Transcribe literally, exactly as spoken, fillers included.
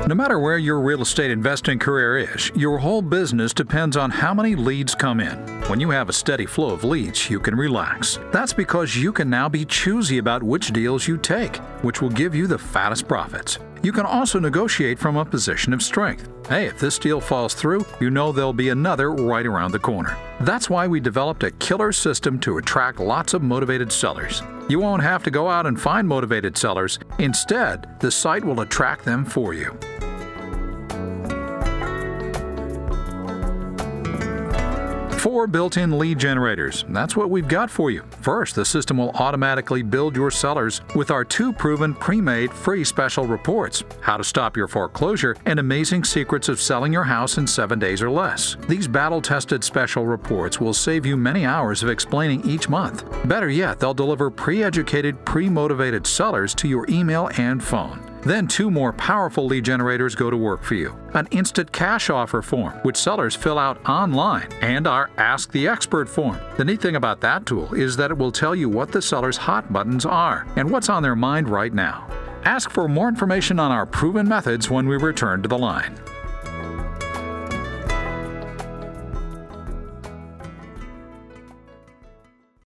No matter where your real estate investing career is, your whole business depends on how many leads come in. When you have a steady flow of leads, you can relax. That's because you can now be choosy about which deals you take, which will give you the fattest profits. You can also negotiate from a position of strength. Hey, if this deal falls through, you know there'll be another right around the corner. That's why we developed a killer system to attract lots of motivated sellers. You won't have to go out and find motivated sellers. Instead, the site will attract them for you. Four built-in lead generators. That's what we've got for you. First, the system will automatically build your sellers with our two proven pre-made free special reports: How to Stop Your Foreclosure and Amazing Secrets of Selling Your House in seven days or Less. These battle-tested special reports will save you many hours of explaining each month. Better yet, they'll deliver pre-educated, pre-motivated sellers to your email and phone. Then two more powerful lead generators go to work for you. An instant cash offer form, which sellers fill out online, and our Ask the Expert form. The neat thing about that tool is that it will tell you what the seller's hot buttons are and what's on their mind right now. Ask for more information on our proven methods when we return to the line.